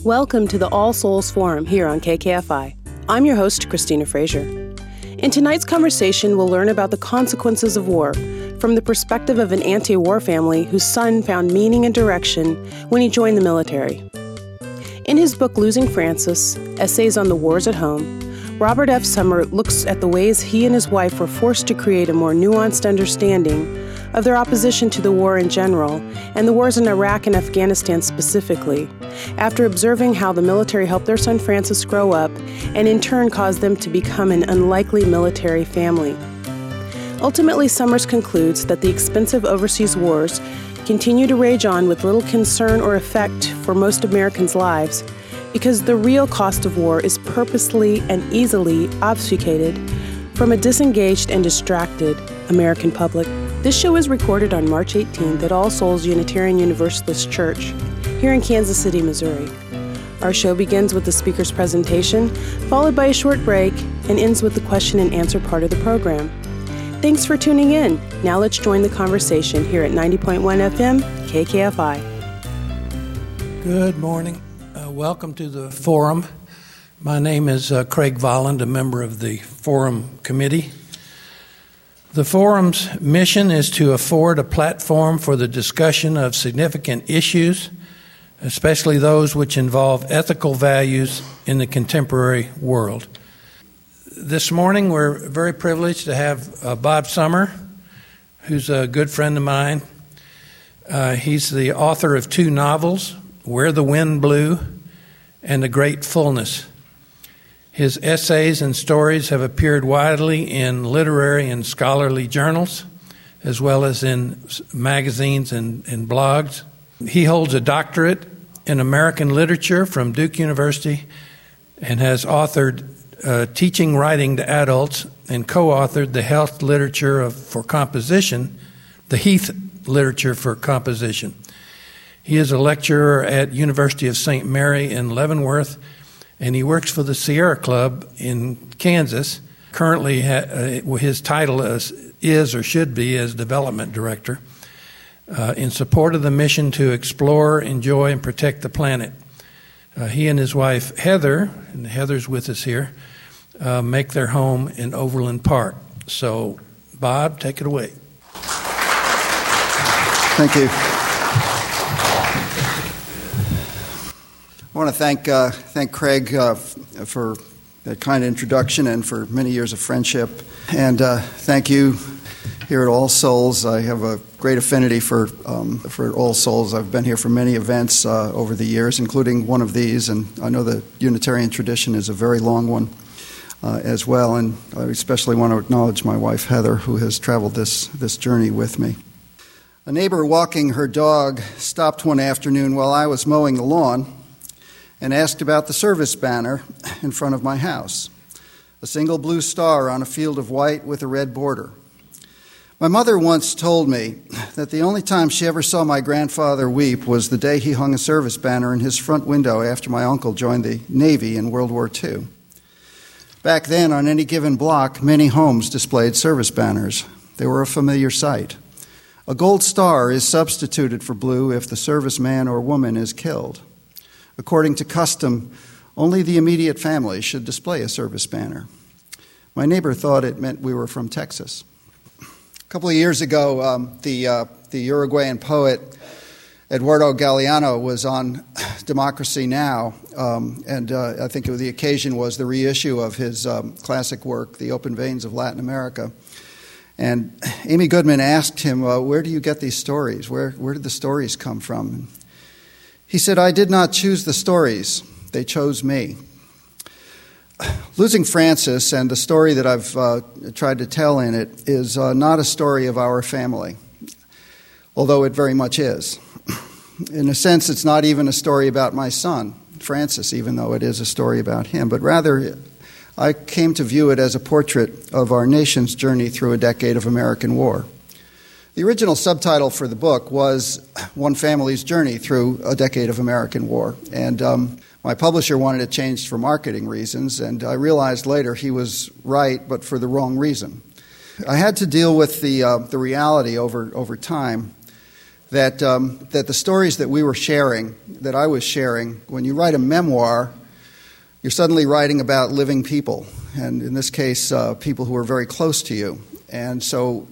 Welcome to the All Souls Forum here on KKFI. I'm your host, Christina Frazier. In tonight's conversation, we'll learn about the consequences of war from the perspective of an anti-war family whose son found meaning and direction when he joined the military. In his book, Losing Francis, Essays on the Wars at Home, Robert F. Summer looks at the ways he and his wife were forced to create a more nuanced understanding of their opposition to the war in general and the wars in Iraq and Afghanistan specifically, after observing how the military helped their son Francis grow up and in turn caused them to become an unlikely military family. Ultimately, Summers concludes that the expensive overseas wars continue to rage on with little concern or effect for most Americans' lives because the real cost of war is purposely and easily obfuscated from a disengaged and distracted American public. This show is recorded on March 18th at All Souls Unitarian Universalist Church here in Kansas City, Missouri. Our show begins with the speaker's presentation, followed by a short break, and ends with the question and answer part of the program. Thanks for tuning in. Now let's join the conversation here at 90.1 FM, KKFI. Good morning. Welcome to the forum. My name is Craig Volland, a member of the Forum Committee. The Forum's mission is to afford a platform for the discussion of significant issues, especially those which involve ethical values in the contemporary world. This morning, we're very privileged to have Bob Summer, who's a good friend of mine. He's the author of two novels, Where the Wind Blew and The Great Fullness. His essays and stories have appeared widely in literary and scholarly journals, as well as in magazines and blogs. He holds a doctorate in American literature from Duke University and has authored Teaching Writing to Adults and co-authored the Heath Literature for Composition. He is a lecturer at University of St. Mary in Leavenworth, and he works for the Sierra Club in Kansas. Currently, his title is or should be as development director in support of the mission to explore, enjoy, and protect the planet. He and his wife, Heather, and Heather's with us here, make their home in Overland Park. So, Bob, take it away. Thank you. I want to thank Craig for that kind introduction and for many years of friendship. And thank you here at All Souls. I have a great affinity for All Souls. I've been here for many events over the years, including one of these. And I know the Unitarian tradition is a very long one as well. And I especially want to acknowledge my wife, Heather, who has traveled this journey with me. A neighbor walking her dog stopped one afternoon while I was mowing the lawn and asked about the service banner in front of my house, a single blue star on a field of white with a red border. My mother once told me that the only time she ever saw my grandfather weep was the day he hung a service banner in his front window after my uncle joined the Navy in World War II. Back then, on any given block, many homes displayed service banners. They were a familiar sight. A gold star is substituted for blue if the serviceman or woman is killed. According to custom, only the immediate family should display a service banner. My neighbor thought it meant we were from Texas. A couple of years ago, the Uruguayan poet Eduardo Galeano was on Democracy Now!, and I think the occasion was the reissue of his classic work, The Open Veins of Latin America. And Amy Goodman asked him, where do you get these stories? Where did the stories come from? He said, I did not choose the stories. They chose me. Losing Francis and the story that I've tried to tell in it is not a story of our family, although it very much is. In a sense, it's not even a story about my son, Francis, even though it is a story about him, but rather I came to view it as a portrait of our nation's journey through a decade of American war. The original subtitle for the book was One Family's Journey Through a Decade of American War, and my publisher wanted it changed for marketing reasons, and I realized later he was right, but for the wrong reason. I had to deal with the reality over time that the stories that we were sharing, that I was sharing, when you write a memoir, you're suddenly writing about living people, and in this case, people who are very close to you. And so,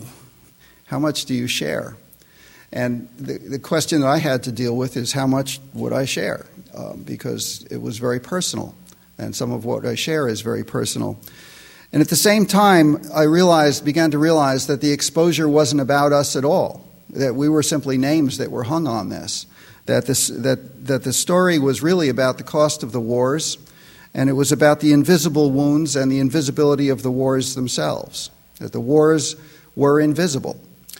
how much do you share? And the question that I had to deal with is how much would I share? Because it was very personal, and some of what I share is very personal. And at the same time, I began to realize that the exposure wasn't about us at all, that we were simply names that were hung on this, that the story was really about the cost of the wars, and it was about the invisible wounds and the invisibility of the wars themselves, that the wars were invisible.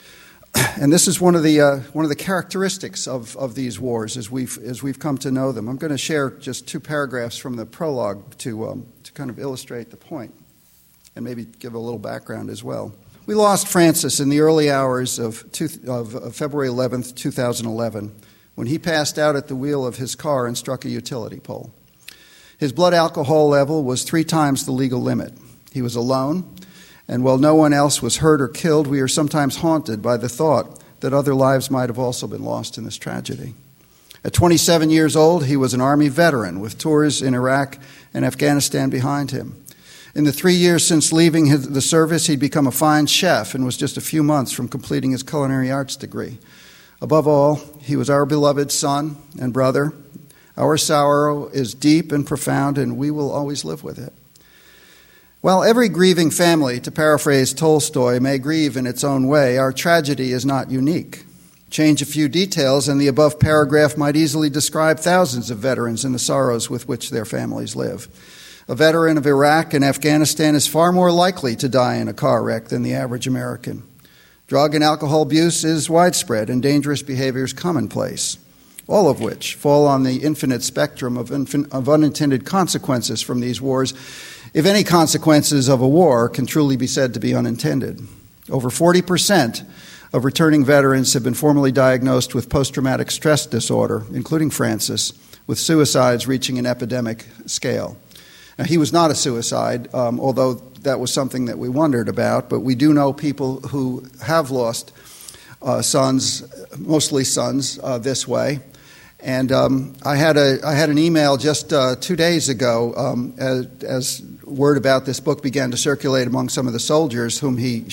And this is one of the characteristics of these wars as we've come to know them. I'm going to share just 2 paragraphs from the prologue to kind of illustrate the point, and maybe give a little background as well. We lost Francis in the early hours of February 11th, 2011, when he passed out at the wheel of his car and struck a utility pole. His blood alcohol level was 3 times the legal limit. He was alone, and while no one else was hurt or killed, we are sometimes haunted by the thought that other lives might have also been lost in this tragedy. At 27 years old, he was an Army veteran with tours in Iraq and Afghanistan behind him. In the 3 years since leaving the service, he'd become a fine chef and was just a few months from completing his culinary arts degree. Above all, he was our beloved son and brother. Our sorrow is deep and profound, and we will always live with it. While every grieving family, to paraphrase Tolstoy, may grieve in its own way, our tragedy is not unique. Change a few details, and the above paragraph might easily describe thousands of veterans and the sorrows with which their families live. A veteran of Iraq and Afghanistan is far more likely to die in a car wreck than the average American. Drug and alcohol abuse is widespread and dangerous behaviors commonplace, all of which fall on the infinite spectrum of unintended consequences from these wars, if any consequences of a war can truly be said to be unintended. Over 40% of returning veterans have been formally diagnosed with post-traumatic stress disorder, including Francis, with suicides reaching an epidemic scale. Now, he was not a suicide, although that was something that we wondered about, but we do know people who have lost sons, mostly sons, this way. And I had an email just 2 days ago as word about this book began to circulate among some of the soldiers whom he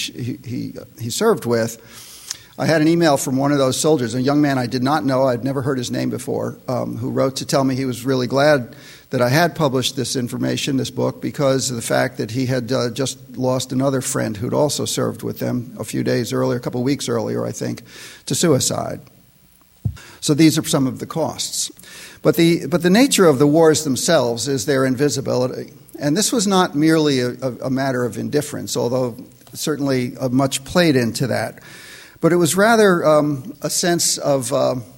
served with. I had an email from one of those soldiers, a young man I did not know, I'd never heard his name before, who wrote to tell me he was really glad that I had published this information, this book, because of the fact that he had just lost another friend who'd also served with them a few days earlier, a couple of weeks earlier, I think, to suicide. So these are some of the costs. But the nature of the wars themselves is their invisibility. And this was not merely a matter of indifference, although certainly much played into that. But it was rather a sense of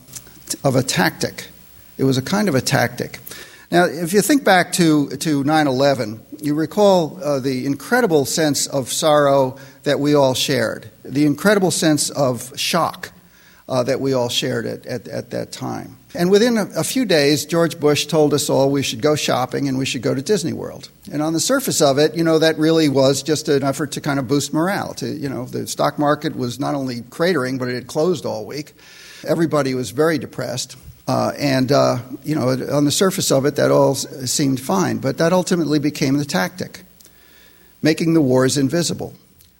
a tactic. It was a kind of a tactic. Now, if you think back to 9/11, you recall the incredible sense of sorrow that we all shared, the incredible sense of shock that we all shared at that time. And within a few days, George Bush told us all we should go shopping and we should go to Disney World. And on the surface of it, that really was just an effort to kind of boost morale. The stock market was not only cratering, but it had closed all week. Everybody was very depressed. On the surface of it, that all seemed fine. But that ultimately became the tactic, making the wars invisible.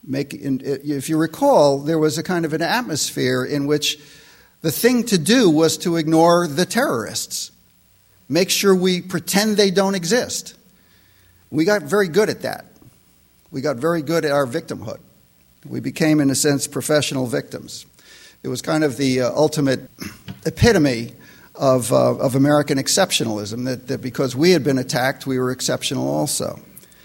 If you recall, there was a kind of an atmosphere in which the thing to do was to ignore the terrorists, make sure we pretend they don't exist. We got very good at that. We got very good at our victimhood. We became, in a sense, professional victims. It was kind of the ultimate epitome of American exceptionalism, that because we had been attacked, we were exceptional also.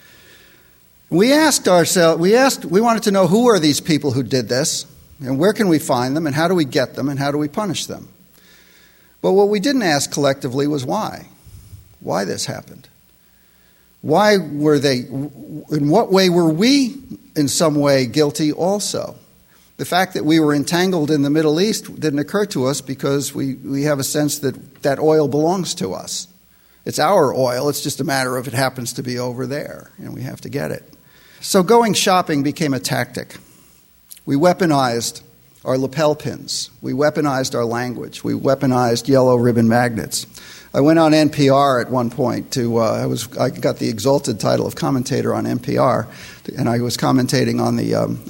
We wanted to know who are these people who did this, and where can we find them, and how do we get them, and how do we punish them? But what we didn't ask collectively was why this happened. Why were they, in what way were we in some way guilty also? The fact that we were entangled in the Middle East didn't occur to us because we have a sense that oil belongs to us. It's our oil, it's just a matter of it happens to be over there, and we have to get it. So going shopping became a tactic. We weaponized our lapel pins. We weaponized our language. We weaponized yellow ribbon magnets. I went on NPR at one point I got the exalted title of commentator on NPR, and I was commenting on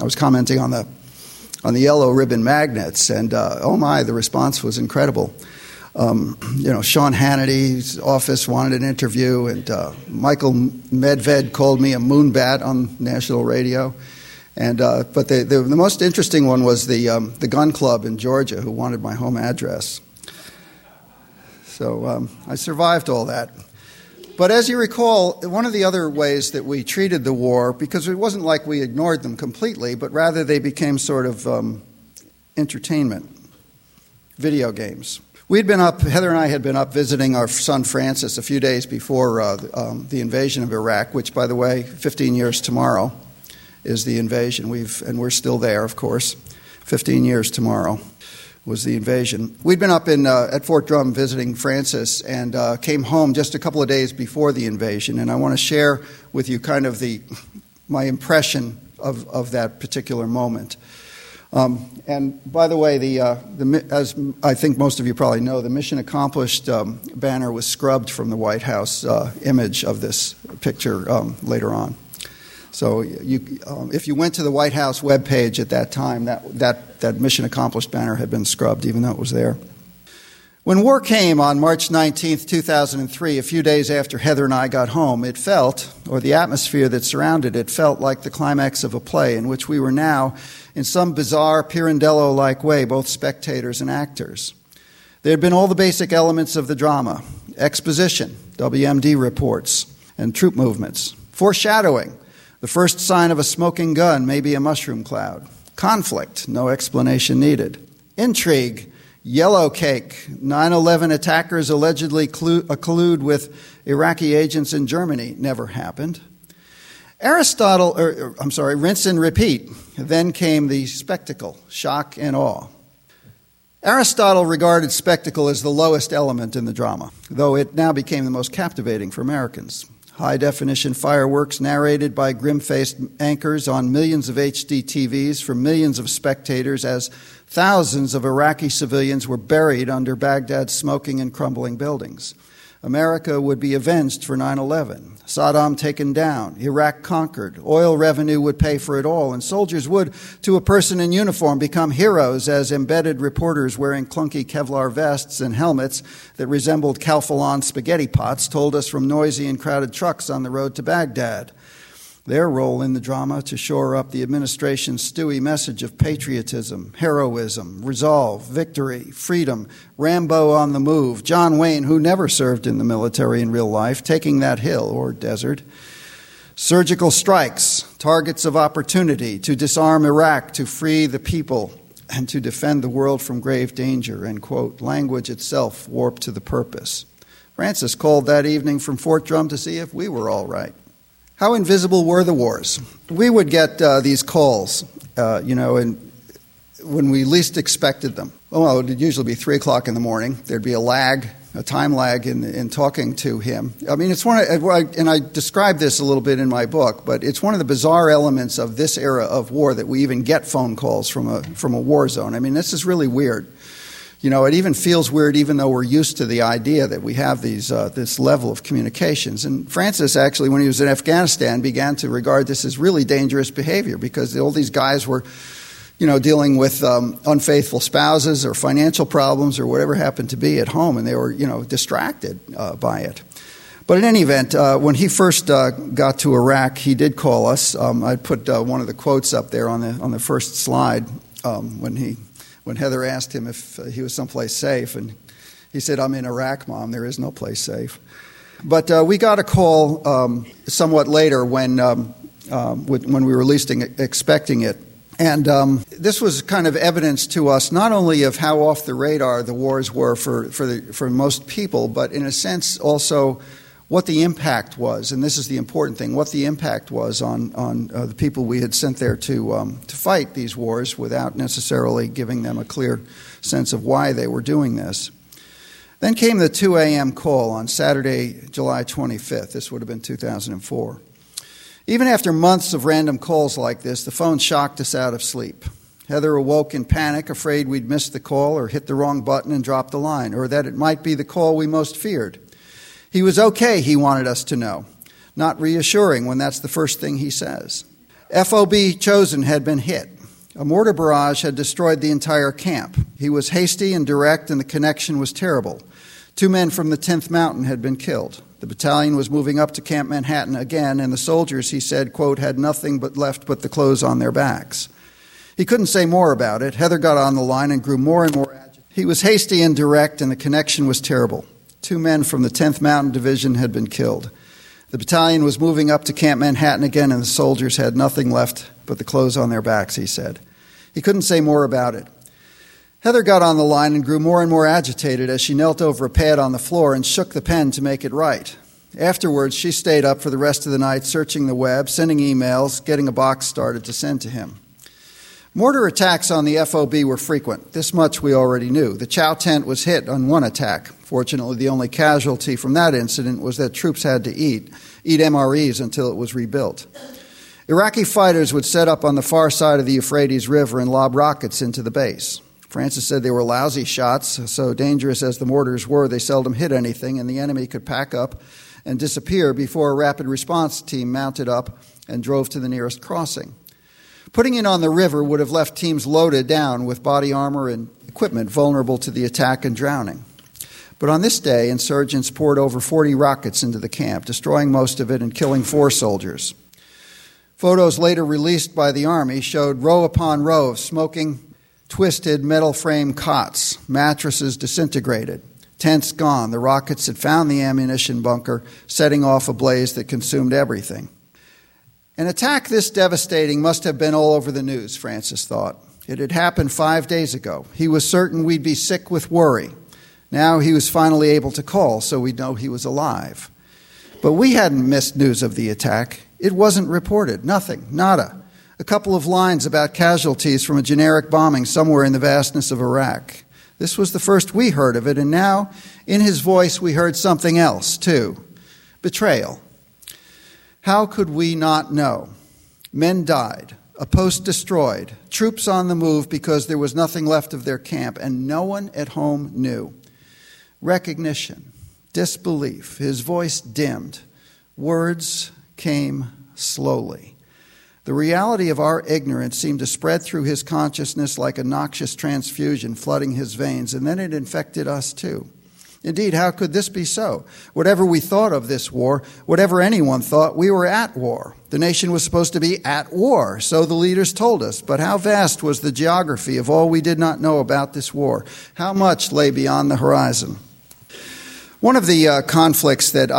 the yellow ribbon magnets, and oh my, the response was incredible. Sean Hannity's office wanted an interview, and Michael Medved called me a moonbat on national radio. And but the most interesting one was the gun club in Georgia, who wanted my home address. So I survived all that. But as you recall, one of the other ways that we treated the war, because it wasn't like we ignored them completely, but rather they became sort of entertainment, video games. Heather and I had been up visiting our son Francis a few days before the invasion of Iraq, which, by the way, 15 years tomorrow is the invasion. We're still there, of course. 15 years tomorrow was the invasion. We'd been up at Fort Drum visiting Francis and came home just a couple of days before the invasion, and I want to share with you kind of my impression of that particular moment. And by the way, as I think most of you probably know, the Mission Accomplished banner was scrubbed from the White House image of this picture later on. So if you went to the White House webpage at that time, that Mission Accomplished banner had been scrubbed, even though it was there. When war came on March 19th, 2003, a few days after Heather and I got home, it felt, or the atmosphere that surrounded it, felt like the climax of a play in which we were now, in some bizarre Pirandello-like way, both spectators and actors. There had been all the basic elements of the drama: exposition, WMD reports, and troop movements; foreshadowing, the first sign of a smoking gun, maybe a mushroom cloud; conflict, no explanation needed; intrigue, yellow cake, 9/11 attackers allegedly collude with Iraqi agents in Germany, never happened; rinse and repeat. Then came the spectacle, shock and awe. Aristotle regarded spectacle as the lowest element in the drama, though it now became the most captivating for Americans. High-definition fireworks narrated by grim-faced anchors on millions of HD TVs for millions of spectators as thousands of Iraqi civilians were buried under Baghdad's smoking and crumbling buildings. America would be avenged for 9/11. Saddam taken down, Iraq conquered, oil revenue would pay for it all, and soldiers would, to a person in uniform, become heroes as embedded reporters wearing clunky Kevlar vests and helmets that resembled Calphalon spaghetti pots told us from noisy and crowded trucks on the road to Baghdad. Their role in the drama to shore up the administration's stewy message of patriotism, heroism, resolve, victory, freedom, Rambo on the move, John Wayne, who never served in the military in real life, taking that hill or desert, surgical strikes, targets of opportunity to disarm Iraq, to free the people, and to defend the world from grave danger, end quote. Language itself warped to the purpose. Francis called that evening from Fort Drum to see if we were all right. How invisible were the wars? We would get these calls, and when we least expected them. Well, it would usually be 3 o'clock in the morning. There'd be a time lag in talking to him. I mean, it's and I describe this a little bit in my book, but it's one of the bizarre elements of this era of war that we even get phone calls from a war zone. I mean, this is really weird. It even feels weird even though we're used to the idea that we have this level of communications. And Francis actually, when he was in Afghanistan, began to regard this as really dangerous behavior because all these guys were, dealing with unfaithful spouses or financial problems or whatever happened to be at home, and they were, distracted by it. But in any event, when he first got to Iraq, he did call us. I put one of the quotes up there on the first slide when Heather asked him if he was someplace safe, and he said, "I'm in Iraq, Mom. There is no place safe." But we got a call somewhat later when we were least expecting it. And this was kind of evidence to us not only of how off the radar the wars were for most people, but in a sense also what the impact was. And this is the important thing, what the impact was on the people we had sent there to fight these wars without necessarily giving them a clear sense of why they were doing this. Then came the 2 a.m. call on Saturday, July 25th. This would have been 2004. Even after months of random calls like this, the phone shocked us out of sleep. Heather awoke in panic, afraid we'd missed the call or hit the wrong button and dropped the line, or that it might be the call we most feared. He was okay, he wanted us to know. Not reassuring when that's the first thing he says. FOB Chosen had been hit. A mortar barrage had destroyed the entire camp. He was hasty and direct, and the connection was terrible. 2 men from the 10th Mountain had been killed. The battalion was moving up to Camp Manhattan again, and the soldiers, he said, quote, had nothing but left but the clothes on their backs. He couldn't say more about it. Heather got on the line and grew more and more agitated. He was hasty and direct, and the connection was terrible. 2 men from the 10th Mountain Division had been killed. The battalion was moving up to Camp Manhattan again, and the soldiers had nothing left but the clothes on their backs, he said. He couldn't say more about it. Heather got on the line and grew more and more agitated as she knelt over a pad on the floor and shook the pen to make it right. Afterwards, she stayed up for the rest of the night, searching the web, sending emails, getting a box started to send to him. Mortar attacks on the FOB were frequent. This much we already knew. The Chow tent was hit on one attack. Fortunately, the only casualty from that incident was that troops had to eat MREs until it was rebuilt. Iraqi fighters would set up on the far side of the Euphrates River and lob rockets into the base. Francis said they were lousy shots, so dangerous as the mortars were, they seldom hit anything, and the enemy could pack up and disappear before a rapid response team mounted up and drove to the nearest crossing. Putting it on the river would have left teams loaded down with body armor and equipment vulnerable to the attack and drowning. But on this day, insurgents poured over 40 rockets into the camp, destroying most of it and killing 4 soldiers. Photos later released by the Army showed row upon row of smoking, twisted metal frame cots, mattresses disintegrated, tents gone. The rockets had found the ammunition bunker, setting off a blaze that consumed everything. An attack this devastating must have been all over the news, Francis thought. It had happened 5 days ago. He was certain we'd be sick with worry. Now he was finally able to call, so we'd know he was alive. But we hadn't missed news of the attack. It wasn't reported. Nothing. Nada. A couple of lines about casualties from a generic bombing somewhere in the vastness of Iraq. This was the first we heard of it, and now, in his voice, we heard something else, too. Betrayal. How could we not know? Men died, a post destroyed, troops on the move because there was nothing left of their camp, and no one at home knew. Recognition, disbelief, his voice dimmed. Words came slowly. The reality of our ignorance seemed to spread through his consciousness like a noxious transfusion flooding his veins, and then it infected us too. Indeed, how could this be so? Whatever we thought of this war, whatever anyone thought, we were at war. The nation was supposed to be at war, so the leaders told us. But how vast was the geography of all we did not know about this war? How much lay beyond the horizon? One of the conflicts that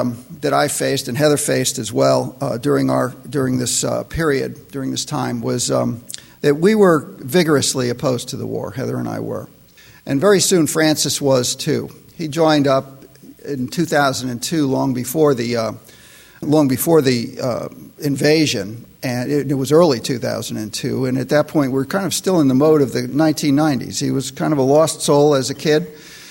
I faced and Heather faced as well during this period, during this time, was that we were vigorously opposed to the war. Heather and I were, and very soon Francis was too. He joined up in 2002, long before the invasion, and it was early 2002. And at that point, we were kind of still in the mode of the 1990s. He was kind of a lost soul as a kid.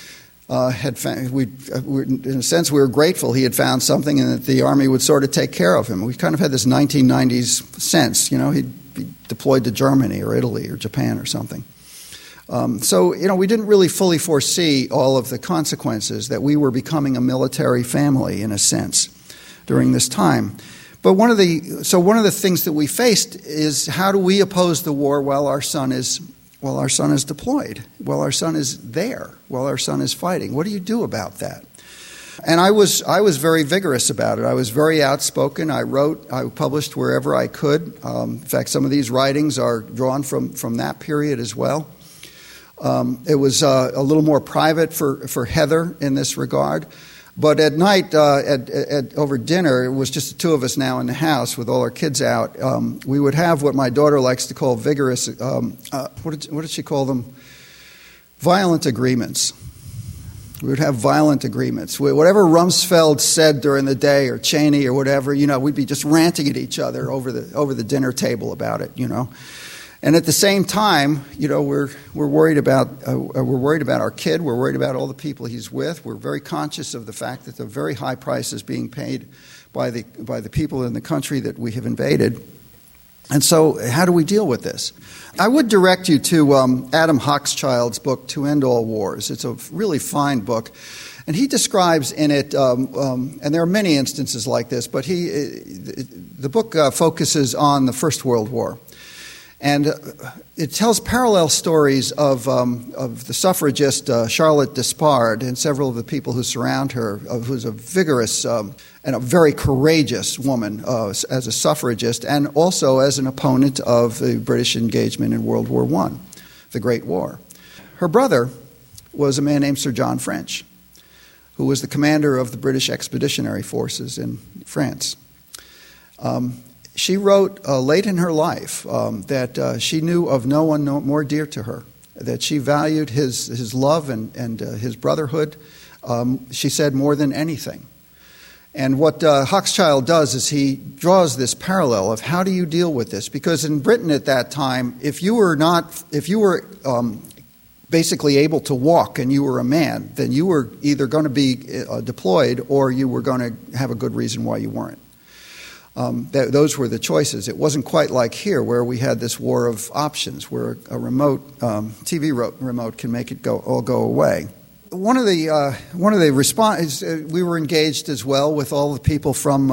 In a sense, we were grateful he had found something and that the Army would sort of take care of him. We kind of had this 1990s sense, he'd be deployed to Germany or Italy or Japan or something. So we didn't really fully foresee all of the consequences that we were becoming a military family in a sense during this time. But one of the things that we faced is, how do we oppose the war while our son is deployed, while our son is there, while our son is fighting? What do you do about that? And I was very vigorous about it. I was very outspoken. I published wherever I could. In fact, some of these writings are drawn from that period as well. It was a little more private for Heather in this regard. But at night, over dinner, it was just the two of us now in the house with all our kids out. We would have what my daughter likes to call vigorous, what did she call them? Violent agreements. We would have violent agreements. Whatever Rumsfeld said during the day, or Cheney or whatever, we'd be just ranting at each other over the dinner table about it, And at the same time, we're worried about our kid. We're worried about all the people he's with. We're very conscious of the fact that the very high price is being paid by the people in the country that we have invaded. And so how do we deal with this? I would direct you to Adam Hochschild's book, To End All Wars. It's a really fine book. And he describes in it, and there are many instances like this, but the book focuses on the First World War. And it tells parallel stories of the suffragist Charlotte Despard and several of the people who surround her, who's a vigorous and a very courageous woman as a suffragist and also as an opponent of the British engagement in World War I, the Great War. Her brother was a man named Sir John French, who was the commander of the British Expeditionary Forces in France. She wrote late in her life that she knew of no one more dear to her, that she valued his love and his brotherhood, she said, more than anything. And what Hochschild does is he draws this parallel of how do you deal with this? Because in Britain at that time, if you were basically able to walk and you were a man, then you were either going to be deployed or you were going to have a good reason why you weren't. Those were the choices. It wasn't quite like here where we had this war of options where a remote TV remote can make it all go away. One of the response we were engaged as well with all the people from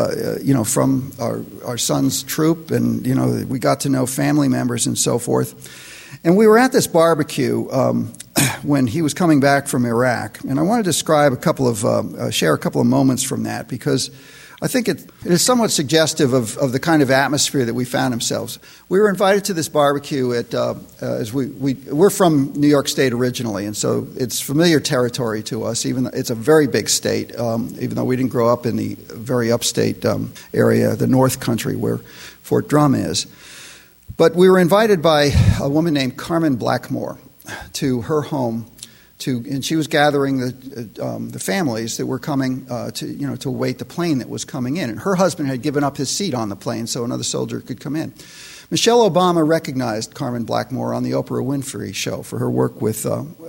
from our son's troop, and we got to know family members and so forth. And we were at this barbecue when he was coming back from Iraq, and I want to describe share a couple of moments from that because I think it is somewhat suggestive of the kind of atmosphere that we found ourselves. We were invited to this barbecue as we're from New York State originally, and so it's familiar territory to us. Even though it's a very big state, even though we didn't grow up in the very upstate area, the North Country where Fort Drum is. But we were invited by a woman named Carmen Blackmore to her home. And she was gathering the families that were coming to await the plane that was coming in. And her husband had given up his seat on the plane so another soldier could come in. Michelle Obama recognized Carmen Blackmore on the Oprah Winfrey Show for her work with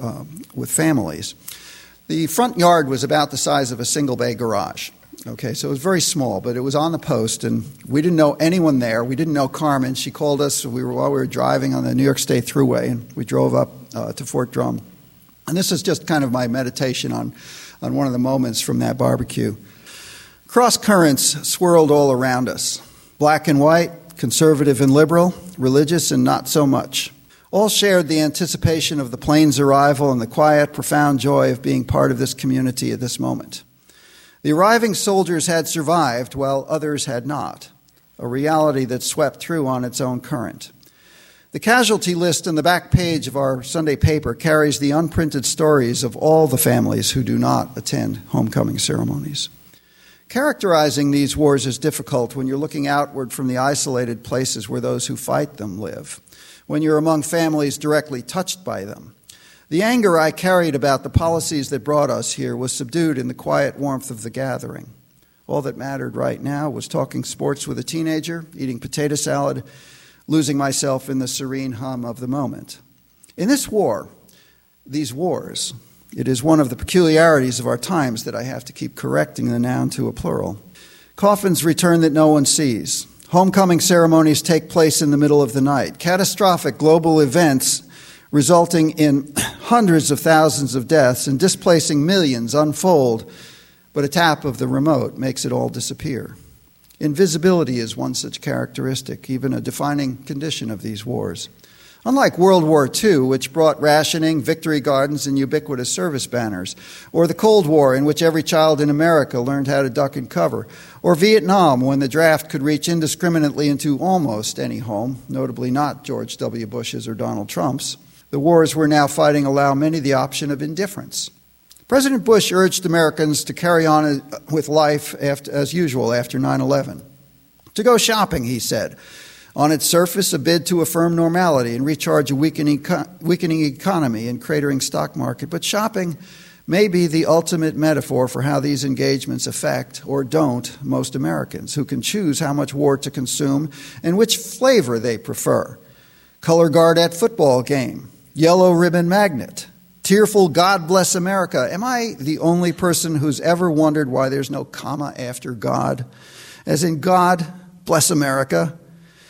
families. The front yard was about the size of a single-bay garage. Okay, so it was very small, but it was on the post, and we didn't know anyone there. We didn't know Carmen. She called us while we were driving on the New York State Thruway, and we drove up to Fort Drum. And this is just kind of my meditation on one of the moments from that barbecue. Cross currents swirled all around us. Black and white, conservative and liberal, religious and not so much. All shared the anticipation of the plane's arrival and the quiet, profound joy of being part of this community at this moment. The arriving soldiers had survived while others had not, a reality that swept through on its own current. The casualty list in the back page of our Sunday paper carries the unprinted stories of all the families who do not attend homecoming ceremonies. Characterizing these wars is difficult when you're looking outward from the isolated places where those who fight them live, when you're among families directly touched by them. The anger I carried about the policies that brought us here was subdued in the quiet warmth of the gathering. All that mattered right now was talking sports with a teenager, eating potato salad, losing myself in the serene hum of the moment. In these wars, it is one of the peculiarities of our times that I have to keep correcting the noun to a plural. Coffins return that no one sees. Homecoming ceremonies take place in the middle of the night. Catastrophic global events resulting in hundreds of thousands of deaths and displacing millions unfold, but a tap of the remote makes it all disappear. Invisibility is one such characteristic, even a defining condition of these wars. Unlike World War II, which brought rationing, victory gardens, and ubiquitous service banners, or the Cold War, in which every child in America learned how to duck and cover, or Vietnam, when the draft could reach indiscriminately into almost any home, notably not George W. Bush's or Donald Trump's, the wars we're now fighting allow many the option of indifference. President Bush urged Americans to carry on with life as usual after 9/11. To go shopping, he said. On its surface, a bid to affirm normality and recharge a weakening economy and cratering stock market. But shopping may be the ultimate metaphor for how these engagements affect, or don't, most Americans, who can choose how much war to consume and which flavor they prefer. Color guard at football game. Yellow ribbon magnet. Tearful God bless America. Am I the only person who's ever wondered why there's no comma after God? As in God bless America?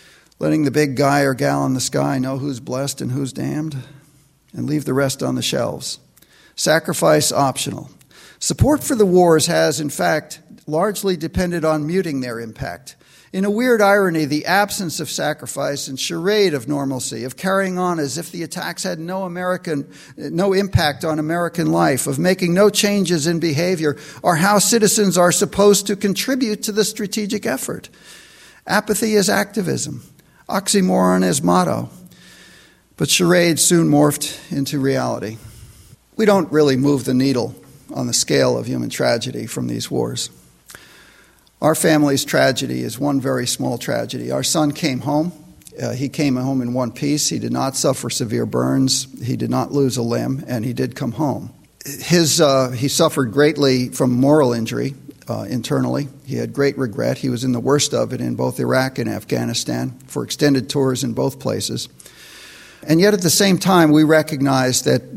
letting the big guy or gal in the sky know who's blessed and who's damned, and leave the rest on the shelves. Sacrifice optional. Support for the wars has, in fact, largely depended on muting their impact. In a weird irony, the absence of sacrifice and charade of normalcy, of carrying on as if the attacks had no impact on American life, of making no changes in behavior, are how citizens are supposed to contribute to the strategic effort. Apathy is activism. Oxymoron is motto. But charade soon morphed into reality. We don't really move the needle on the scale of human tragedy from these wars. Our family's tragedy is one very small tragedy. Our son came home. He came home in one piece. He did not suffer severe burns. He did not lose a limb, and he did come home. He suffered greatly from moral injury internally. He had great regret. He was in the worst of it in both Iraq and Afghanistan for extended tours in both places. And yet at the same time, we recognized that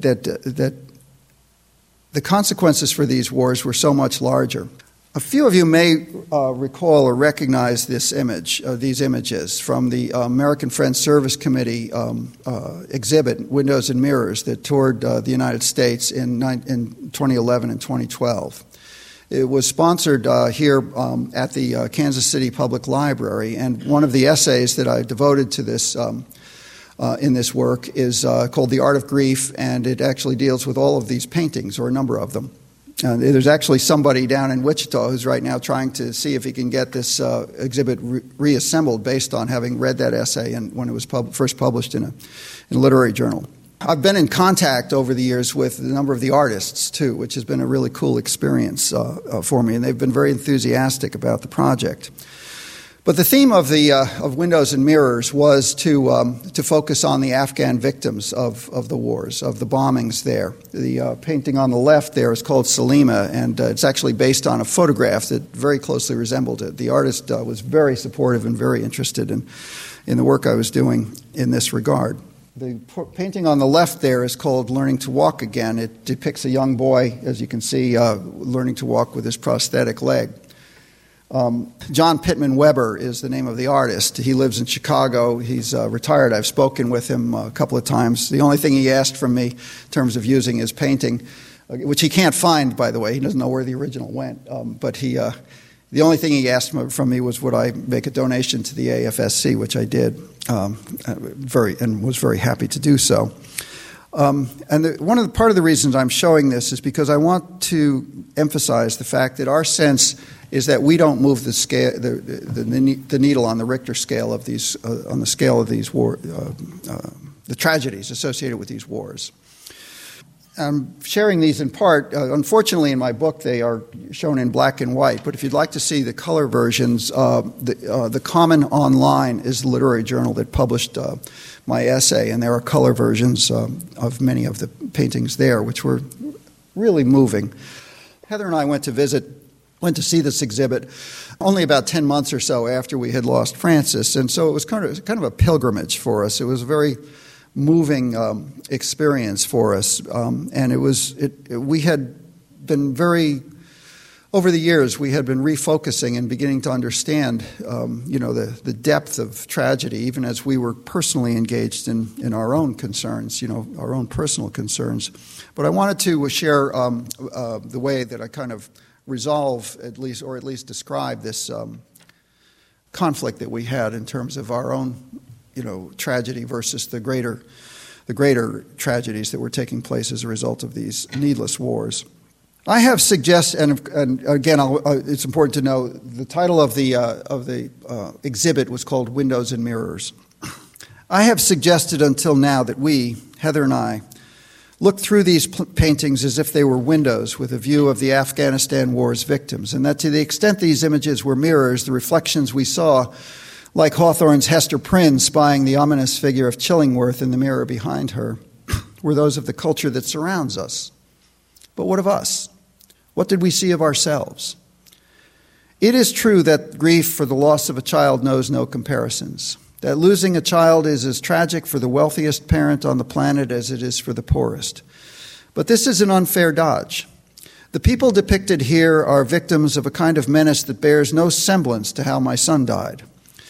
the consequences for these wars were so much larger. A few of you may recall or recognize these images from the American Friends Service Committee exhibit, Windows and Mirrors, that toured the United States in 2011 and 2012. It was sponsored here at the Kansas City Public Library, and one of the essays that I devoted to this in this work is called The Art of Grief, and it actually deals with all of these paintings, or a number of them. There's actually somebody down in Wichita who's right now trying to see if he can get this exhibit reassembled based on having read that essay and when it was first published in a literary journal. I've been in contact over the years with a number of the artists, too, which has been a really cool experience for me, and they've been very enthusiastic about the project. But the theme of Windows and Mirrors was to focus on the Afghan victims of the wars, of the bombings there. The painting on the left there is called Salima, and it's actually based on a photograph that very closely resembled it. The artist was very supportive and very interested in the work I was doing in this regard. The painting on the left there is called Learning to Walk Again. It depicts a young boy, as you can see, learning to walk with his prosthetic leg. John Pittman Weber is the name of the artist. He lives in Chicago. He's retired. I've spoken with him a couple of times. The only thing he asked from me in terms of using his painting, which he can't find, by the way, he doesn't know where the original went, but the only thing he asked from me was would I make a donation to the AFSC, which I did, and was very happy to do so. Part of the reasons I'm showing this is because I want to emphasize the fact that our sense is that we don't move the needle on the Richter scale of these on the scale of these the tragedies associated with these wars. I'm sharing these in part. Unfortunately, in my book, they are shown in black and white. But if you'd like to see the color versions, the Common Online is the literary journal that published my essay, and there are color versions of many of the paintings there, which were really moving. Heather and I went to see this exhibit only about 10 months or so after we had lost Francis, and so it was kind of a pilgrimage for us. It was a very moving experience for us, and we had been over the years we had been refocusing and beginning to understand the depth of tragedy, even as we were personally engaged in our own concerns, our own personal concerns. But I wanted to share the way that I kind of resolve at least describe this conflict that we had in terms of our own tragedy versus the greater tragedies that were taking place as a result of these needless wars. I have suggested, and again, it's important to know the title of the exhibit was called Windows and Mirrors. I have suggested until now that we, Heather and I, look through these paintings as if they were windows with a view of the Afghanistan war's victims, and that to the extent these images were mirrors, the reflections we saw, like Hawthorne's Hester Prynne spying the ominous figure of Chillingworth in the mirror behind her, were those of the culture that surrounds us. But what of us? What did we see of ourselves? It is true that grief for the loss of a child knows no comparisons, that losing a child is as tragic for the wealthiest parent on the planet as it is for the poorest. But this is an unfair dodge. The people depicted here are victims of a kind of menace that bears no semblance to how my son died.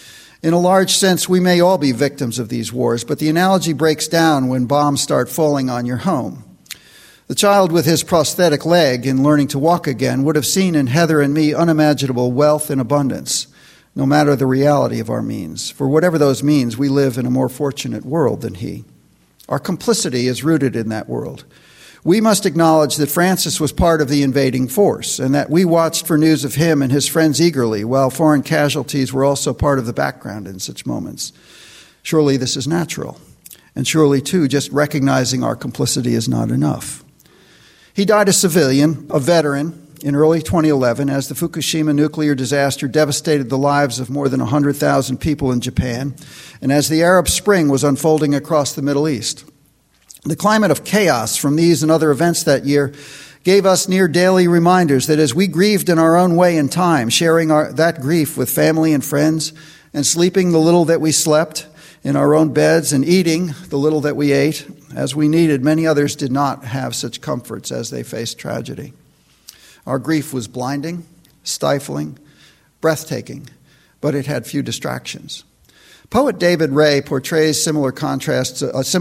In a large sense, we may all be victims of these wars, but the analogy breaks down when bombs start falling on your home. The child with his prosthetic leg in learning to walk again would have seen in Heather and me unimaginable wealth and abundance, no matter the reality of our means. For whatever those means, we live in a more fortunate world than he. Our complicity is rooted in that world. We must acknowledge that Francis was part of the invading force and that we watched for news of him and his friends eagerly, while foreign casualties were also part of the background in such moments. Surely this is natural. And surely, too, just recognizing our complicity is not enough. He died a civilian, a veteran, in early 2011 as the Fukushima nuclear disaster devastated the lives of more than 100,000 people in Japan and as the Arab Spring was unfolding across the Middle East. The climate of chaos from these and other events that year gave us near daily reminders that as we grieved in our own way and time, sharing that grief with family and friends and sleeping the little that we slept in our own beds and eating the little that we ate, as we needed, many others did not have such comforts as they faced tragedy. Our grief was blinding, stifling, breathtaking, but it had few distractions. Poet David Ray portrays a similar contrast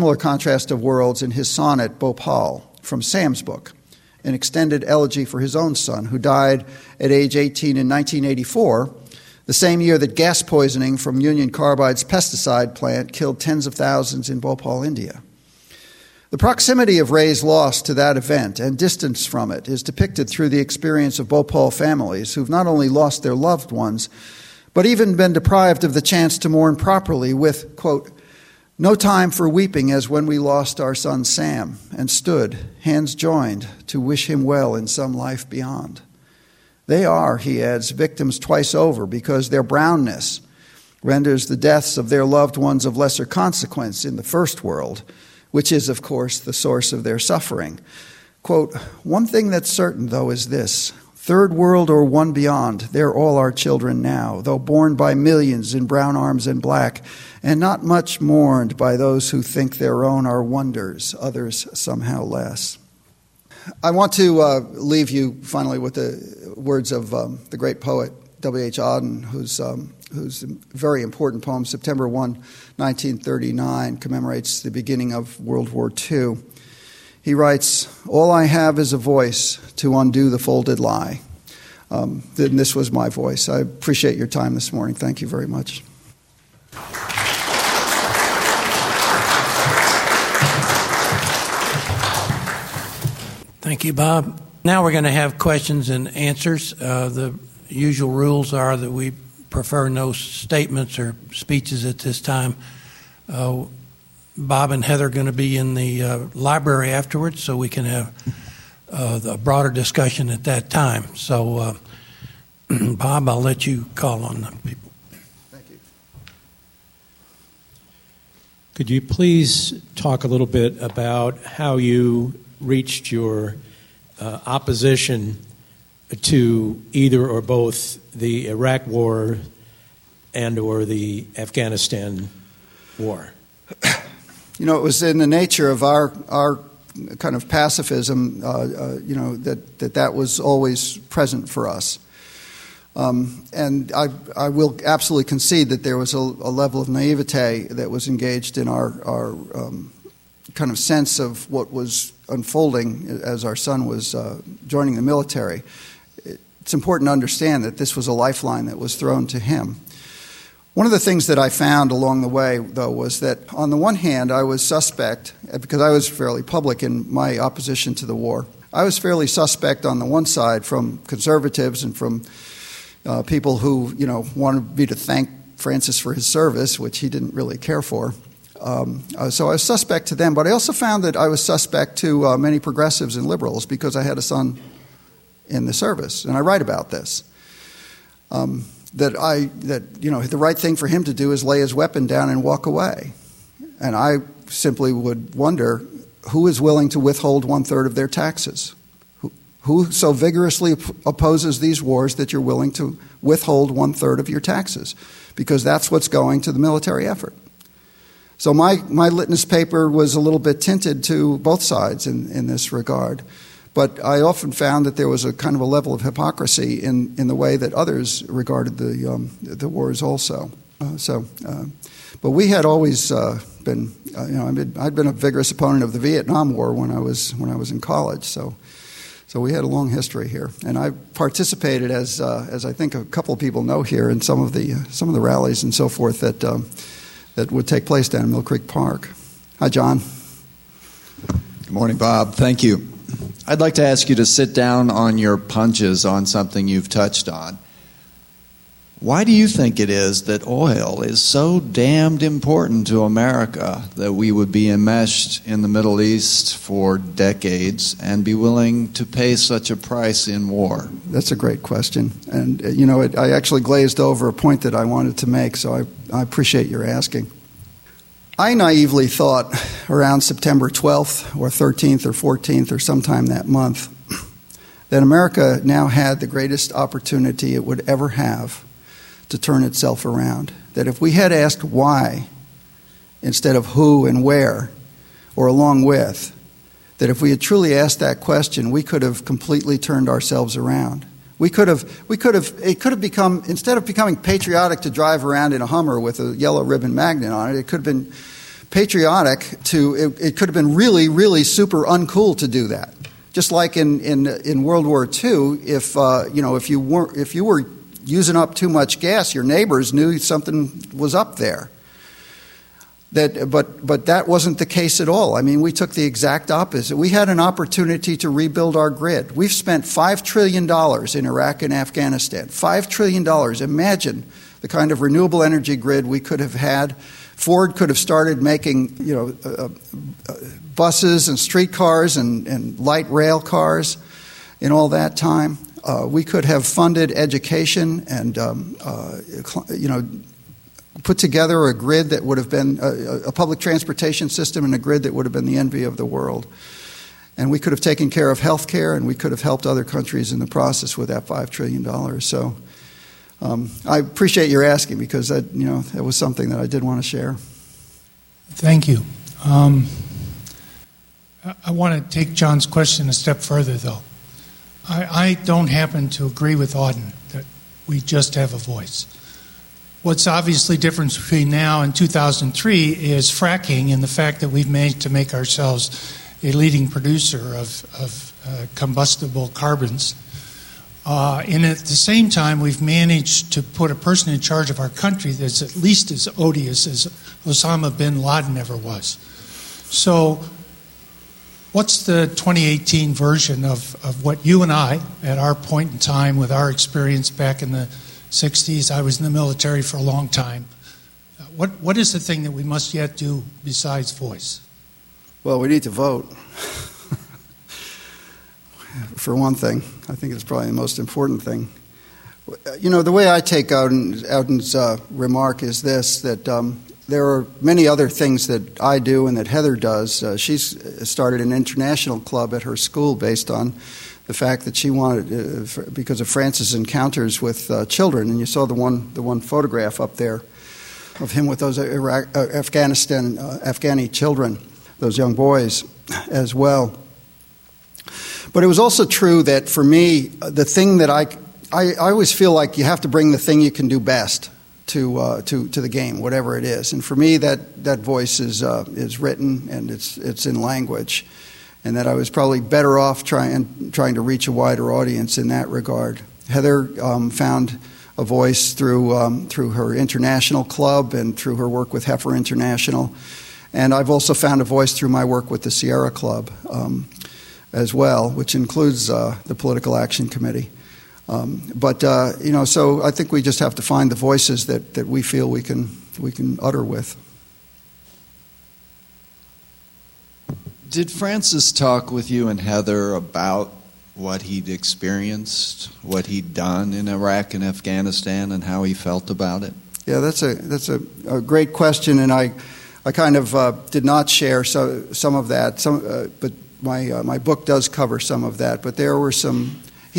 of worlds in his sonnet, Bhopal, from Sam's book, an extended elegy for his own son, who died at age 18 in 1984, the same year that gas poisoning from Union Carbide's pesticide plant killed tens of thousands in Bhopal, India. The proximity of Ray's loss to that event and distance from it is depicted through the experience of Bhopal families who've not only lost their loved ones, but even been deprived of the chance to mourn properly with, quote, no time for weeping as when we lost our son Sam and stood, hands joined, to wish him well in some life beyond. They are, he adds, victims twice over because their brownness renders the deaths of their loved ones of lesser consequence in the first world, which is, of course, the source of their suffering. Quote, one thing that's certain, though, is this. Third world or one beyond, they're all our children now, though born by millions in brown arms and black, and not much mourned by those who think their own are wonders, others somehow less. I want to leave you finally with the words of the great poet W.H. Auden, whose very important poem, September 1, 1939, commemorates the beginning of World War II. He writes, all I have is a voice to undo the folded lie. And this was my voice. I appreciate your time this morning. Thank you very much. Thank you, Bob. Now we're going to have questions and answers. The usual rules are that we prefer no statements or speeches at this time. Bob and Heather are going to be in the library afterwards, so we can have a broader discussion at that time. So, Bob, I'll let you call on the people. Thank you. Could you please talk a little bit about how you reached your opposition to either or both the Iraq War and or the Afghanistan War? You know, it was in the nature of our kind of pacifism, that was always present for us. And I will absolutely concede that there was a level of naivete that was engaged in our kind of sense of what was unfolding as our son was joining the military. It's important to understand that this was a lifeline that was thrown to him. One of the things that I found along the way, though, was that on the one hand, I was suspect, because I was fairly public in my opposition to the war. I was fairly suspect on the one side from conservatives and from people who, wanted me to thank Francis for his service, which he didn't really care for. So I was suspect to them, but I also found that I was suspect to many progressives and liberals because I had a son in the service, and I write about this. The right thing for him to do is lay his weapon down and walk away. And I simply would wonder who is willing to withhold 1/3 of their taxes? Who so vigorously opposes these wars that you're willing to withhold 1/3 of your taxes? Because that's what's going to the military effort. So my litmus paper was a little bit tinted to both sides in this regard. But I often found that there was a kind of a level of hypocrisy in the way that others regarded the wars also. But we had always been, I'd been a vigorous opponent of the Vietnam War when I was in college. So we had a long history here, and I participated, as I think a couple of people know here, in some of the rallies and so forth that would take place down in Mill Creek Park. Hi, John. Good morning, Bob. Thank you. I'd like to ask you to sit down on your punches on something you've touched on. Why do you think it is that oil is so damned important to America that we would be enmeshed in the Middle East for decades and be willing to pay such a price in war? That's a great question. And, I actually glazed over a point that I wanted to make, so I appreciate your asking. I naively thought around September 12th or 13th or 14th or sometime that month that America now had the greatest opportunity it would ever have to turn itself around. That if we had asked why instead of who and where or along with, that if we had truly asked that question, we could have completely turned ourselves around. It could have become, instead of becoming patriotic to drive around in a Hummer with a yellow ribbon magnet on it, it could have been patriotic it could have been really, really super uncool to do that. Just like in World War II, if you were using up too much gas, your neighbors knew something was up there. But that wasn't the case at all. I mean, we took the exact opposite. We had an opportunity to rebuild our grid. We've spent $5 trillion in Iraq and Afghanistan. $5 trillion. Imagine the kind of renewable energy grid we could have had. Ford could have started making, buses and streetcars and light rail cars in all that time. We could have funded education and, put together a grid that would have been a public transportation system and a grid that would have been the envy of the world. And we could have taken care of health care, and we could have helped other countries in the process with that $5 trillion. So I appreciate your asking, because that was something that I did want to share. Thank you. I want to take John's question a step further, though. I don't happen to agree with Auden that we just have a voice. What's obviously different between now and 2003 is fracking, and the fact that we've managed to make ourselves a leading producer of combustible carbons. And at the same time, we've managed to put a person in charge of our country that's at least as odious as Osama bin Laden ever was. So what's the 2018 version of what you and I, at our point in time with our experience back in the 60s, I was in the military for a long time. What is the thing that we must yet do besides voice? Well, we need to vote. For one thing, I think it's probably the most important thing. The way I take Auden's remark is this, that there are many other things that I do and that Heather does. She's started an international club at her school based on the fact that she wanted, because of France's encounters with children, and you saw the one photograph up there of him with those Afghani children, those young boys as well. But it was also true that for me, the thing that I always feel like you have to bring the thing you can do best to the game, whatever it is. And for me, that voice is written and it's in language. And that I was probably better off trying to reach a wider audience in that regard. Heather found a voice through her international club and through her work with Heifer International. And I've also found a voice through my work with the Sierra Club as well, which includes the Political Action Committee. So I think we just have to find the voices that we feel we can utter with. Did Francis talk with you and Heather about what he'd experienced, what he'd done in Iraq and Afghanistan, and how he felt about it? Yeah, that's a great question, and I kind of did not share some of that. But my book does cover some of that. But there were some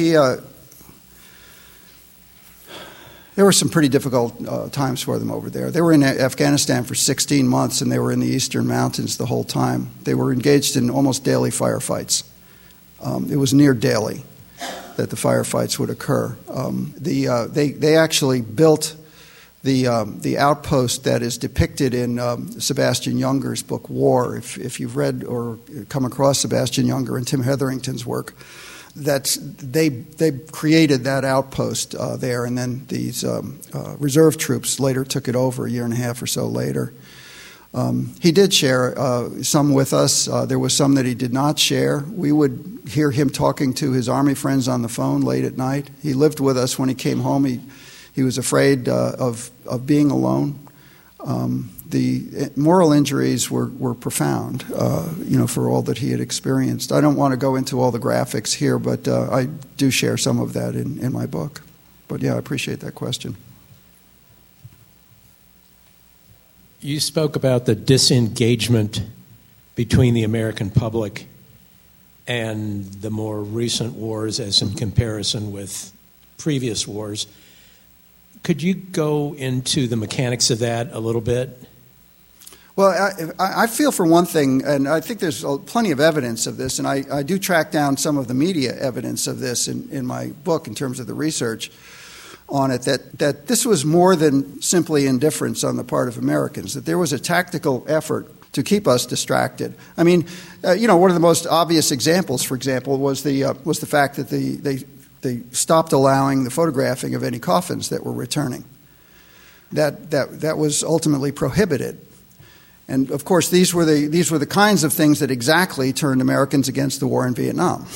there were some pretty difficult times for them over there. They were in Afghanistan for 16 months, and they were in the eastern mountains the whole time. They were engaged in almost daily firefights. It was near daily that the firefights would occur. They actually built the outpost that is depicted in Sebastian Junger's book War. If you've read or come across Sebastian Junger and Tim Hetherington's work, they created that outpost there, and then these reserve troops later took it over a year and a half or so later. He did share some with us. There was some that he did not share. We would hear him talking to his Army friends on the phone late at night. He lived with us when he came home. He was afraid of being alone. The moral injuries were profound, for all that he had experienced. I don't want to go into all the graphics here, but I do share some of that in my book. But yeah, I appreciate that question. You spoke about the disengagement between the American public and the more recent wars as in comparison with previous wars. Could you go into the mechanics of that a little bit? Well, I feel for one thing, and I think there's plenty of evidence of this, and I do track down some of the media evidence of this in my book in terms of the research on it, that this was more than simply indifference on the part of Americans, that there was a tactical effort to keep us distracted. I mean, one of the most obvious examples, for example, was the fact that they stopped allowing the photographing of any coffins that were returning. That was ultimately prohibited. And of course, these were the kinds of things that exactly turned Americans against the war in Vietnam.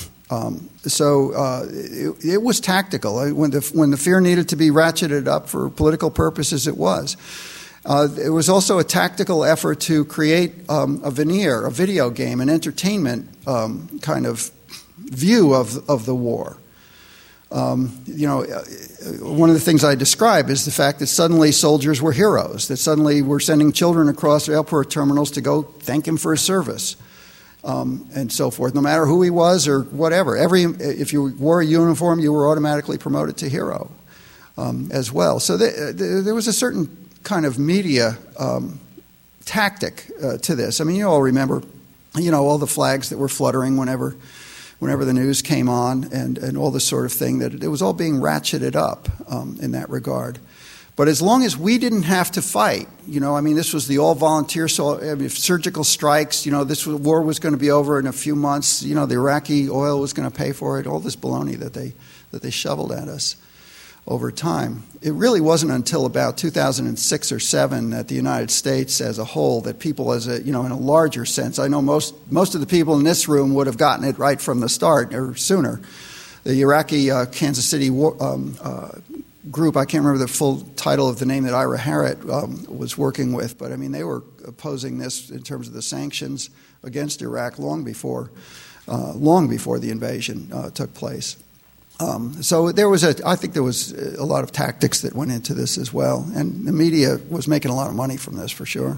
It was tactical. When the fear needed to be ratcheted up for political purposes, it was. It was also a tactical effort to create a veneer, a video game, an entertainment kind of view of the war. One of the things I describe is the fact that suddenly soldiers were heroes, that suddenly we're sending children across airport terminals to go thank him for his service, and so forth, no matter who he was or whatever. If you wore a uniform, you were automatically promoted to hero as well. So there was a certain kind of media tactic to this. I mean, you all remember, all the flags that were fluttering whenever the news came on and all this sort of thing, that it was all being ratcheted up in that regard. But as long as we didn't have to fight, this was the all-volunteer surgical strikes, this war was going to be over in a few months, the Iraqi oil was going to pay for it, all this baloney that they shoveled at us over time. It really wasn't until about 2006 or 7 that the United States as a whole, that people in a larger sense, I know most of the people in this room would have gotten it right from the start or sooner. The Iraqi Kansas City group, I can't remember the full title of the name that Ira Harriet was working with, but they were opposing this in terms of the sanctions against Iraq long before the invasion took place. So I think there was a lot of tactics that went into this as well, and the media was making a lot of money from this for sure.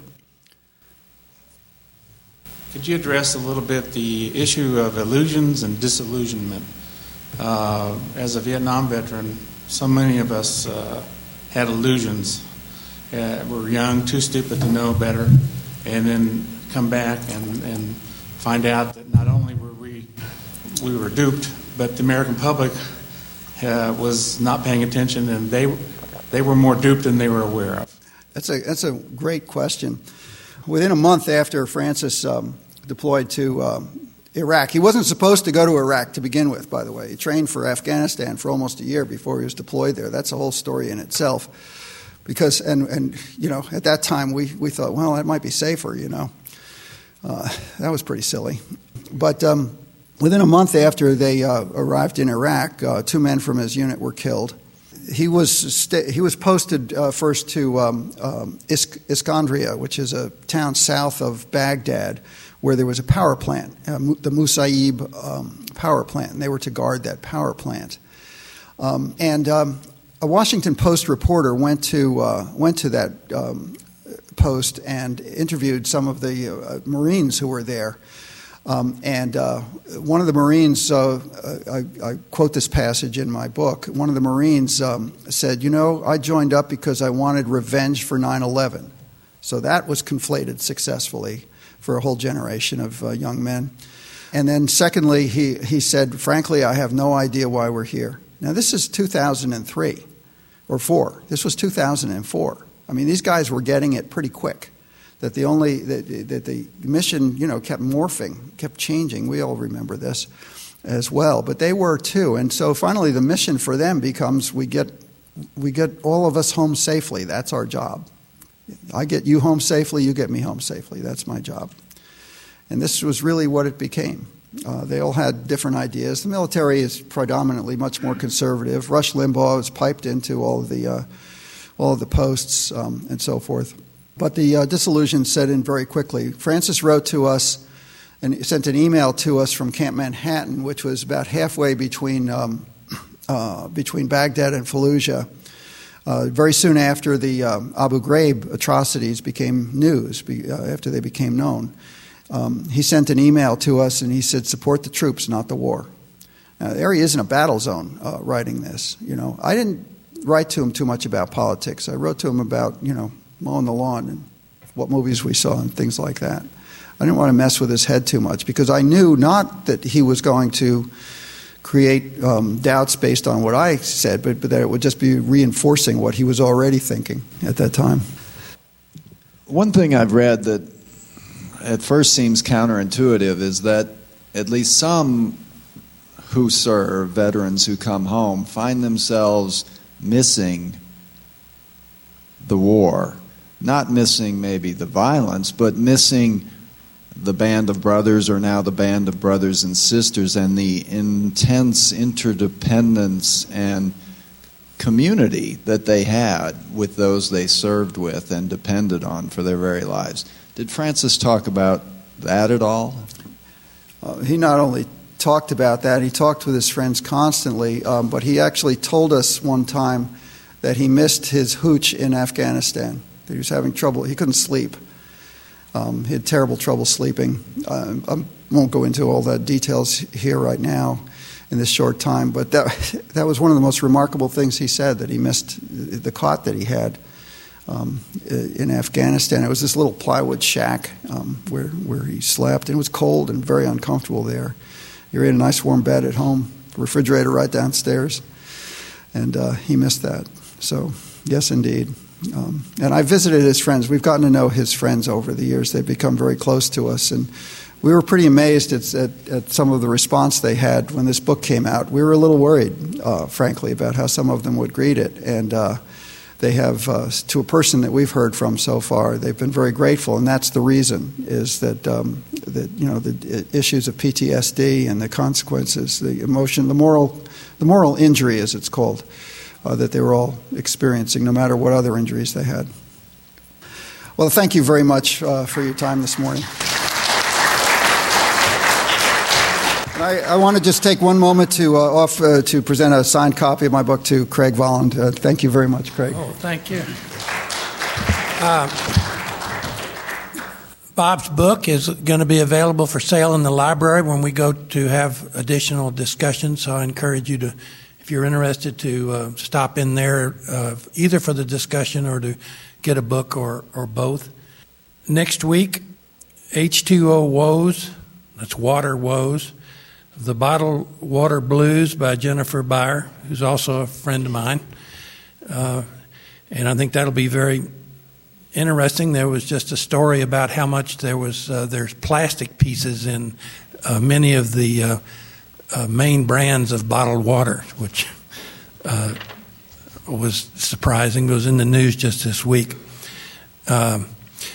Could you address a little bit the issue of illusions and disillusionment? As a Vietnam veteran, so many of us had illusions. We're young, too stupid to know better, and then come back and find out that not only were we were duped, but the American public was not paying attention, and they were more duped than they were aware of. That's a great question. Within a month after Francis deployed to Iraq, he wasn't supposed to go to Iraq to begin with, by the way. He trained for Afghanistan for almost a year before he was deployed there. That's a whole story in itself. Because, and at that time we thought, well, that might be safer, That was pretty silly. But within a month after they arrived in Iraq, 2 men from his unit were killed. He was posted first to Iskandria, which is a town south of Baghdad, where there was a power plant, the Musaib power plant, and they were to guard that power plant. A Washington Post reporter went to that post and interviewed some of the Marines who were there. And one of the Marines, I quote this passage in my book, one of the Marines said, I joined up because I wanted revenge for 9/11. So that was conflated successfully for a whole generation of young men. And then secondly, he said, frankly, I have no idea why we're here. Now, this is 2003. or 4. This was 2004. I mean, these guys were getting it pretty quick. That the mission, kept morphing, kept changing. We all remember this as well, but they were too. And so finally, the mission for them becomes: we get all of us home safely. That's our job. I get you home safely. You get me home safely. That's my job. And this was really what it became. They all had different ideas. The military is predominantly much more conservative. Rush Limbaugh was piped into all of the posts and so forth. But the disillusion set in very quickly. Francis wrote to us and sent an email to us from Camp Manhattan, which was about halfway between Baghdad and Fallujah. Very soon after the Abu Ghraib atrocities became news, after they became known, he sent an email to us and he said, "Support the troops, not the war." Now, there he is in a battle zone writing this. I didn't write to him too much about politics. I wrote to him about, mowing the lawn and what movies we saw and things like that. I didn't want to mess with his head too much because I knew not that he was going to create doubts based on what I said, but that it would just be reinforcing what he was already thinking at that time. One thing I've read that at first seems counterintuitive is that at least some who serve, veterans who come home, find themselves missing the war. Not missing maybe the violence, but missing the band of brothers, or now the band of brothers and sisters, and the intense interdependence and community that they had with those they served with and depended on for their very lives. Did Francis talk about that at all? He not only talked about that, he talked with his friends constantly, but he actually told us one time that he missed his hooch in Afghanistan, that he was having trouble. He couldn't sleep. He had terrible trouble sleeping. I won't go into all the details here right now in this short time, but that was one of the most remarkable things he said, that he missed the cot that he had in Afghanistan. It was this little plywood shack where he slept, and it was cold and very uncomfortable there. He had a nice warm bed at home, refrigerator right downstairs, and he missed that. So, yes, indeed. And I visited his friends. We've gotten to know his friends over the years. They've become very close to us, and we were pretty amazed at some of the response they had when this book came out. We were a little worried, frankly, about how some of them would greet it, and they have, to a person that we've heard from so far, they've been very grateful, and that's the reason, is that the issues of PTSD and the consequences, the emotion, the moral injury, as it's called, that they were all experiencing, no matter what other injuries they had. Well, thank you very much for your time this morning. And I want to just take one moment to present a signed copy of my book to Craig Volland. Thank you very much, Craig. Oh, thank you. Bob's book is going to be available for sale in the library when we go to have additional discussions, so I encourage you to, if you're interested, to stop in there either for the discussion or to get a book or both. Next week, H2O Woes, that's Water Woes, The Bottled Water Blues by Jennifer Beyer, who's also a friend of mine. And I think that'll be very interesting. There was just a story about how much there's plastic pieces in many of the main brands of bottled water, which was surprising. It was in the news just this week. Bob,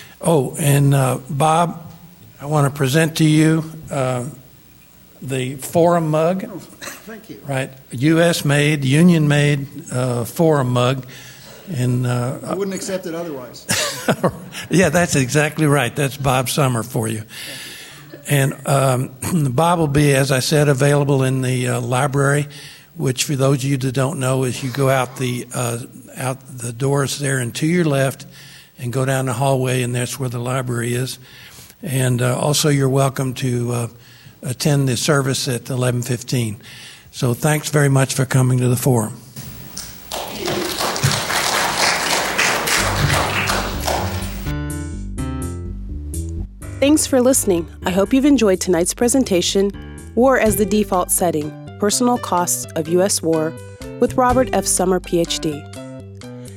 I want to present to you the Forum mug. Oh, thank you. Right, U.S.-made, Union-made Forum mug. And I wouldn't accept it otherwise. Yeah, that's exactly right. That's Bob Summer for you. And Bob will be, as I said, available in the library, which for those of you that don't know is you go out the doors there and to your left and go down the hallway, and that's where the library is. And also you're welcome to attend the service at 11:15. So thanks very much for coming to the Forum. Thanks for listening. I hope you've enjoyed tonight's presentation, War as the Default Setting, Personal Costs of U.S. War, with Robert F. Summer, Ph.D.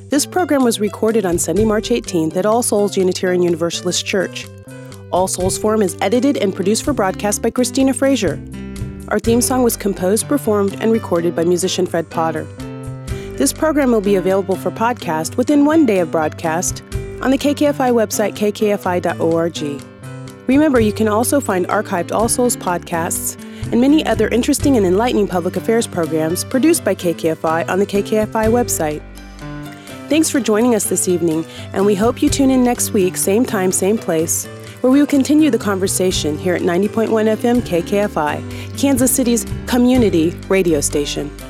This program was recorded on Sunday, March 18th at All Souls Unitarian Universalist Church. All Souls Forum is edited and produced for broadcast by Christina Frazier. Our theme song was composed, performed, and recorded by musician Fred Potter. This program will be available for podcast within 1 day of broadcast on the KKFI website, kkfi.org. Remember, you can also find archived All Souls podcasts and many other interesting and enlightening public affairs programs produced by KKFI on the KKFI website. Thanks for joining us this evening, and we hope you tune in next week, same time, same place, where we will continue the conversation here at 90.1 FM KKFI, Kansas City's community radio station.